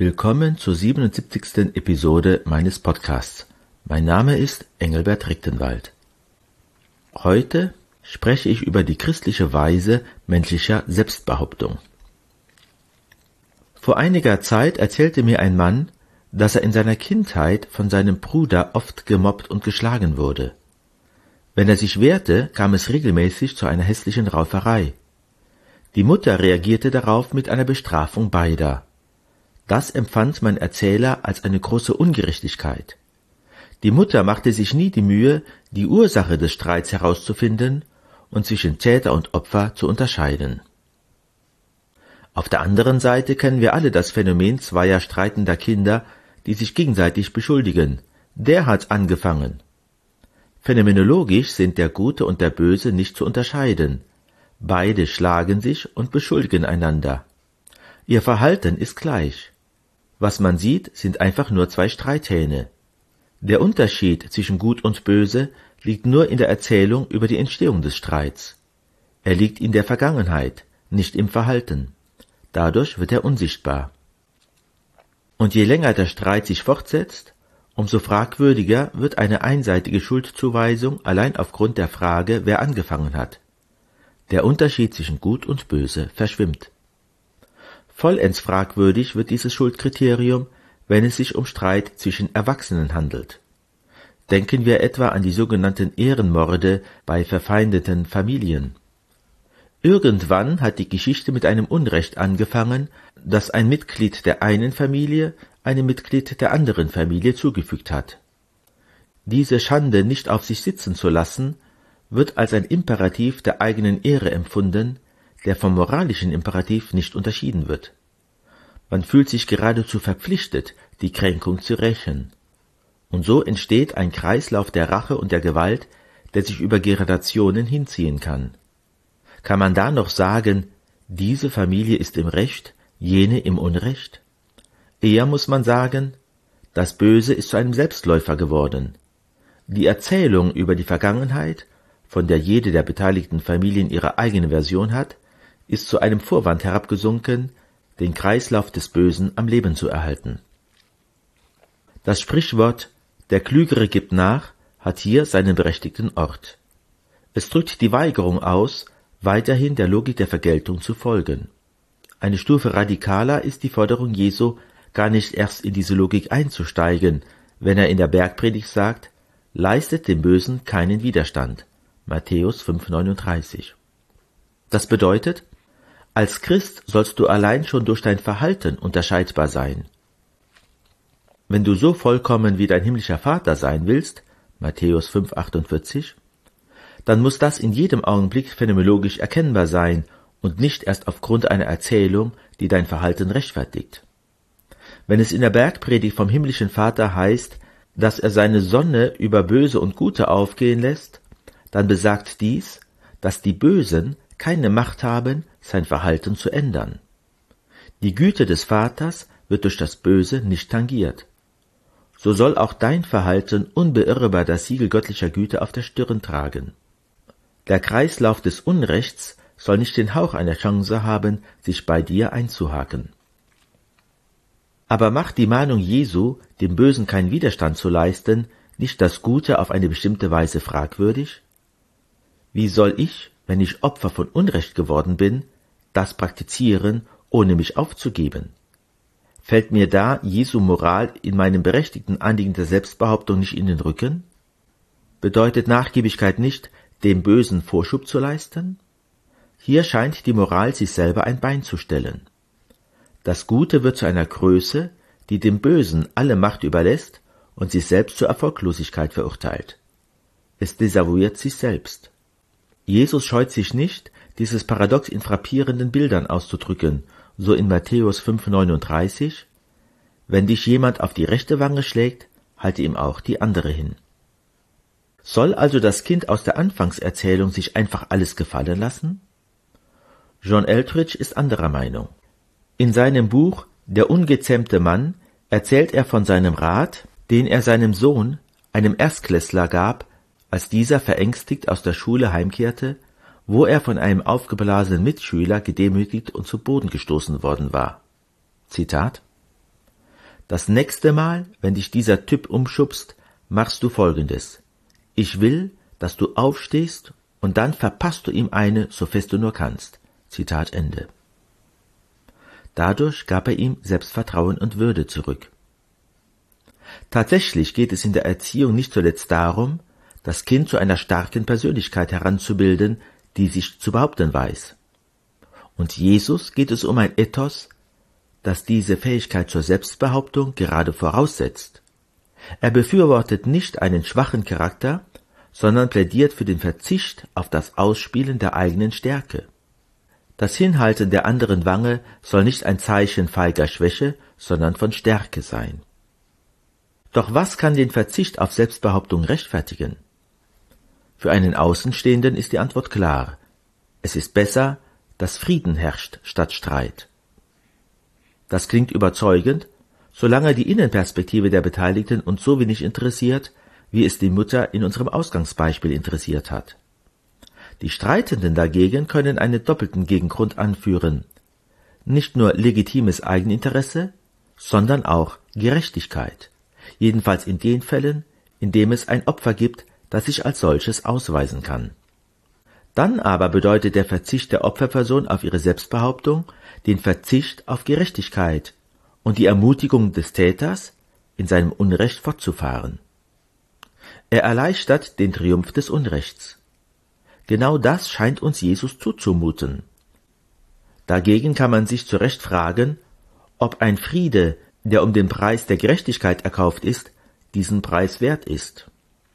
Willkommen zur 77. Episode meines Podcasts. Mein Name ist Engelbert Richtenwald. Heute spreche ich über die christliche Weise menschlicher Selbstbehauptung. Vor einiger Zeit erzählte mir ein Mann, dass er in seiner Kindheit von seinem Bruder oft gemobbt und geschlagen wurde. Wenn er sich wehrte, kam es regelmäßig zu einer hässlichen Rauferei. Die Mutter reagierte darauf mit einer Bestrafung beider. Das empfand mein Erzähler als eine große Ungerechtigkeit. Die Mutter machte sich nie die Mühe, die Ursache des Streits herauszufinden und zwischen Täter und Opfer zu unterscheiden. Auf der anderen Seite kennen wir alle das Phänomen zweier streitender Kinder, die sich gegenseitig beschuldigen. Der hat angefangen. Phänomenologisch sind der Gute und der Böse nicht zu unterscheiden. Beide schlagen sich und beschuldigen einander. Ihr Verhalten ist gleich. Was man sieht, sind einfach nur zwei Streithähne. Der Unterschied zwischen Gut und Böse liegt nur in der Erzählung über die Entstehung des Streits. Er liegt in der Vergangenheit, nicht im Verhalten. Dadurch wird er unsichtbar. Und je länger der Streit sich fortsetzt, umso fragwürdiger wird eine einseitige Schuldzuweisung allein aufgrund der Frage, wer angefangen hat. Der Unterschied zwischen Gut und Böse verschwimmt. Vollends fragwürdig wird dieses Schuldkriterium, wenn es sich um Streit zwischen Erwachsenen handelt. Denken wir etwa an die sogenannten Ehrenmorde bei verfeindeten Familien. Irgendwann hat die Geschichte mit einem Unrecht angefangen, das ein Mitglied der einen Familie einem Mitglied der anderen Familie zugefügt hat. Diese Schande nicht auf sich sitzen zu lassen, wird als ein Imperativ der eigenen Ehre empfunden, der vom moralischen Imperativ nicht unterschieden wird. Man fühlt sich geradezu verpflichtet, die Kränkung zu rächen. Und so entsteht ein Kreislauf der Rache und der Gewalt, der sich über Generationen hinziehen kann. Kann man da noch sagen, diese Familie ist im Recht, jene im Unrecht? Eher muss man sagen, das Böse ist zu einem Selbstläufer geworden. Die Erzählung über die Vergangenheit, von der jede der beteiligten Familien ihre eigene Version hat, ist zu einem Vorwand herabgesunken, den Kreislauf des Bösen am Leben zu erhalten. Das Sprichwort »Der Klügere gibt nach« hat hier seinen berechtigten Ort. Es drückt die Weigerung aus, weiterhin der Logik der Vergeltung zu folgen. Eine Stufe radikaler ist die Forderung Jesu, gar nicht erst in diese Logik einzusteigen, wenn er in der Bergpredigt sagt, »Leistet dem Bösen keinen Widerstand«, Matthäus 5,39. Das bedeutet, als Christ sollst du allein schon durch dein Verhalten unterscheidbar sein. Wenn du so vollkommen wie dein himmlischer Vater sein willst, Matthäus 5,48, dann muss das in jedem Augenblick phänomenologisch erkennbar sein und nicht erst aufgrund einer Erzählung, die dein Verhalten rechtfertigt. Wenn es in der Bergpredigt vom himmlischen Vater heißt, dass er seine Sonne über Böse und Gute aufgehen lässt, dann besagt dies, dass die Bösen keine Macht haben, sein Verhalten zu ändern. Die Güte des Vaters wird durch das Böse nicht tangiert. So soll auch dein Verhalten unbeirrbar das Siegel göttlicher Güte auf der Stirn tragen. Der Kreislauf des Unrechts soll nicht den Hauch einer Chance haben, sich bei dir einzuhaken. Aber macht die Mahnung Jesu, dem Bösen keinen Widerstand zu leisten, nicht das Gute auf eine bestimmte Weise fragwürdig? Wie soll ich, wenn ich Opfer von Unrecht geworden bin, das praktizieren, ohne mich aufzugeben? Fällt mir da Jesu Moral in meinem berechtigten Anliegen der Selbstbehauptung nicht in den Rücken? Bedeutet Nachgiebigkeit nicht, dem Bösen Vorschub zu leisten? Hier scheint die Moral sich selber ein Bein zu stellen. Das Gute wird zu einer Größe, die dem Bösen alle Macht überlässt und sich selbst zur Erfolglosigkeit verurteilt. Es desavouiert sich selbst. Jesus scheut sich nicht, dieses Paradox in frappierenden Bildern auszudrücken, so in Matthäus 5,39, wenn dich jemand auf die rechte Wange schlägt, halte ihm auch die andere hin. Soll also das Kind aus der Anfangserzählung sich einfach alles gefallen lassen? John Eldredge ist anderer Meinung. In seinem Buch »Der ungezähmte Mann« erzählt er von seinem Rat, den er seinem Sohn, einem Erstklässler, gab, als dieser verängstigt aus der Schule heimkehrte, wo er von einem aufgeblasenen Mitschüler gedemütigt und zu Boden gestoßen worden war. Zitat: Das nächste Mal, wenn dich dieser Typ umschubst, machst du Folgendes. Ich will, dass du aufstehst und dann verpasst du ihm eine, so fest du nur kannst. Zitat Ende. Dadurch gab er ihm Selbstvertrauen und Würde zurück. Tatsächlich geht es in der Erziehung nicht zuletzt darum, das Kind zu einer starken Persönlichkeit heranzubilden, die sich zu behaupten weiß. Und Jesus geht es um ein Ethos, das diese Fähigkeit zur Selbstbehauptung gerade voraussetzt. Er befürwortet nicht einen schwachen Charakter, sondern plädiert für den Verzicht auf das Ausspielen der eigenen Stärke. Das Hinhalten der anderen Wange soll nicht ein Zeichen feiger Schwäche, sondern von Stärke sein. Doch was kann den Verzicht auf Selbstbehauptung rechtfertigen? Für einen Außenstehenden ist die Antwort klar. Es ist besser, dass Frieden herrscht statt Streit. Das klingt überzeugend, solange die Innenperspektive der Beteiligten uns so wenig interessiert, wie es die Mutter in unserem Ausgangsbeispiel interessiert hat. Die Streitenden dagegen können einen doppelten Gegengrund anführen. Nicht nur legitimes Eigeninteresse, sondern auch Gerechtigkeit. Jedenfalls in den Fällen, in dem es ein Opfer gibt, das sich als solches ausweisen kann. Dann aber bedeutet der Verzicht der Opferperson auf ihre Selbstbehauptung den Verzicht auf Gerechtigkeit und die Ermutigung des Täters, in seinem Unrecht fortzufahren. Er erleichtert den Triumph des Unrechts. Genau das scheint uns Jesus zuzumuten. Dagegen kann man sich zu Recht fragen, ob ein Friede, der um den Preis der Gerechtigkeit erkauft ist, diesen Preis wert ist.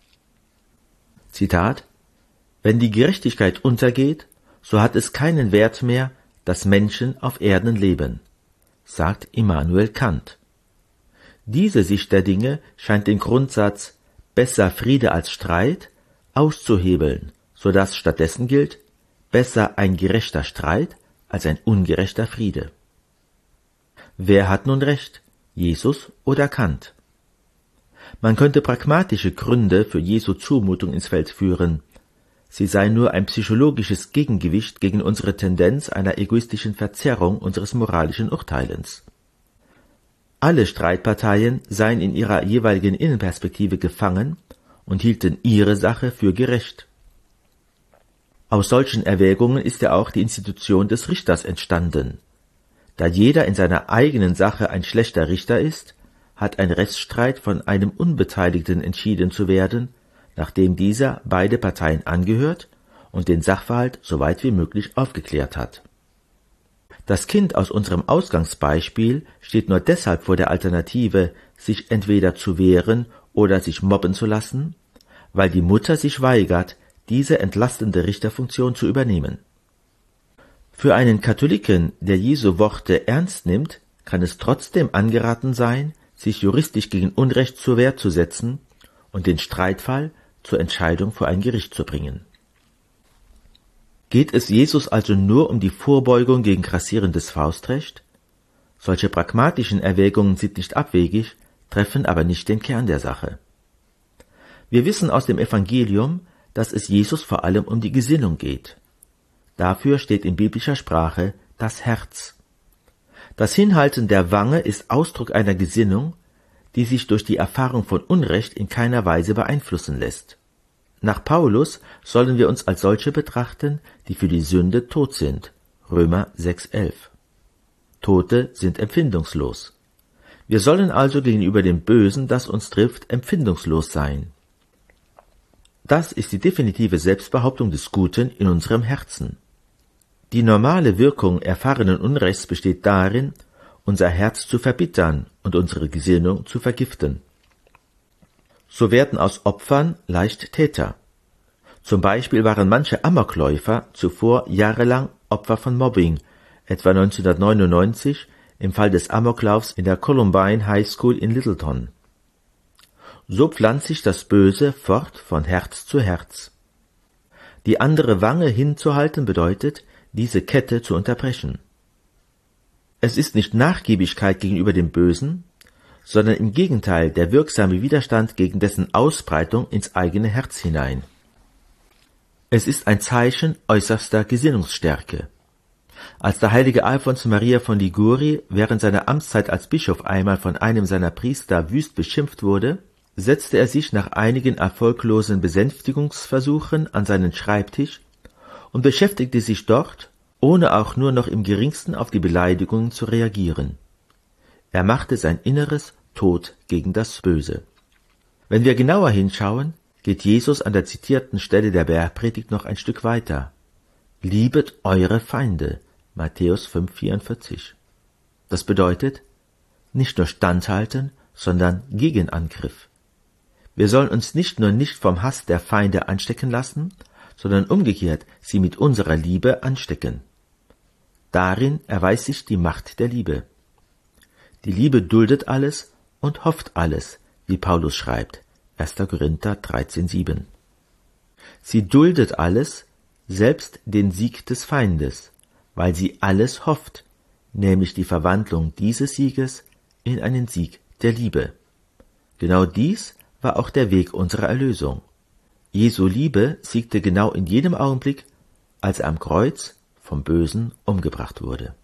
Zitat: Wenn die Gerechtigkeit untergeht, so hat es keinen Wert mehr, dass Menschen auf Erden leben, sagt Immanuel Kant. Diese Sicht der Dinge scheint den Grundsatz besser Friede als Streit auszuhebeln, so dass stattdessen gilt, besser ein gerechter Streit als ein ungerechter Friede. Wer hat nun recht, Jesus oder Kant? Man könnte pragmatische Gründe für Jesu Zumutung ins Feld führen. Sie sei nur ein psychologisches Gegengewicht gegen unsere Tendenz einer egoistischen Verzerrung unseres moralischen Urteilens. Alle Streitparteien seien in ihrer jeweiligen Innenperspektive gefangen und hielten ihre Sache für gerecht. Aus solchen Erwägungen ist ja auch die Institution des Richters entstanden. Da jeder in seiner eigenen Sache ein schlechter Richter ist, hat ein Rechtsstreit von einem Unbeteiligten entschieden zu werden, nachdem dieser beide Parteien angehört und den Sachverhalt so weit wie möglich aufgeklärt hat. Das Kind aus unserem Ausgangsbeispiel steht nur deshalb vor der Alternative, sich entweder zu wehren oder sich mobben zu lassen, weil die Mutter sich weigert, diese entlastende Richterfunktion zu übernehmen. Für einen Katholiken, der Jesu Worte ernst nimmt, kann es trotzdem angeraten sein, sich juristisch gegen Unrecht zur Wehr zu setzen und den Streitfall zur Entscheidung vor ein Gericht zu bringen. Geht es Jesus also nur um die Vorbeugung gegen grassierendes Faustrecht? Solche pragmatischen Erwägungen sind nicht abwegig, treffen aber nicht den Kern der Sache. Wir wissen aus dem Evangelium, dass es Jesus vor allem um die Gesinnung geht. Dafür steht in biblischer Sprache das Herz. Das Hinhalten der Wange ist Ausdruck einer Gesinnung, die sich durch die Erfahrung von Unrecht in keiner Weise beeinflussen lässt. Nach Paulus sollen wir uns als solche betrachten, die für die Sünde tot sind. Römer 6,11. Tote sind empfindungslos. Wir sollen also gegenüber dem Bösen, das uns trifft, empfindungslos sein. Das ist die definitive Selbstbehauptung des Guten in unserem Herzen. Die normale Wirkung erfahrenen Unrechts besteht darin, unser Herz zu verbittern und unsere Gesinnung zu vergiften. So werden aus Opfern leicht Täter. Zum Beispiel waren manche Amokläufer zuvor jahrelang Opfer von Mobbing, etwa 1999 im Fall des Amoklaufs in der Columbine High School in Littleton. So pflanzt sich das Böse fort von Herz zu Herz. Die andere Wange hinzuhalten bedeutet, diese Kette zu unterbrechen. Es ist nicht Nachgiebigkeit gegenüber dem Bösen, sondern im Gegenteil der wirksame Widerstand gegen dessen Ausbreitung ins eigene Herz hinein. Es ist ein Zeichen äußerster Gesinnungsstärke. Als der heilige Alfons Maria von Liguori während seiner Amtszeit als Bischof einmal von einem seiner Priester wüst beschimpft wurde, setzte er sich nach einigen erfolglosen Besänftigungsversuchen an seinen Schreibtisch und beschäftigte sich dort, ohne auch nur noch im geringsten auf die Beleidigungen zu reagieren. Er machte sein Inneres tot gegen das Böse. Wenn wir genauer hinschauen, geht Jesus an der zitierten Stelle der Bergpredigt noch ein Stück weiter. Liebet eure Feinde, Matthäus 5,44. Das bedeutet, nicht nur standhalten, sondern Gegenangriff. Wir sollen uns nicht nur nicht vom Hass der Feinde anstecken lassen, sondern umgekehrt sie mit unserer Liebe anstecken. Darin erweist sich die Macht der Liebe. Die Liebe duldet alles und hofft alles, wie Paulus schreibt, 1. Korinther 13,7. Sie duldet alles, selbst den Sieg des Feindes, weil sie alles hofft, nämlich die Verwandlung dieses Sieges in einen Sieg der Liebe. Genau dies war auch der Weg unserer Erlösung. Jesu Liebe siegte genau in jedem Augenblick, als er am Kreuz vom Bösen umgebracht wurde.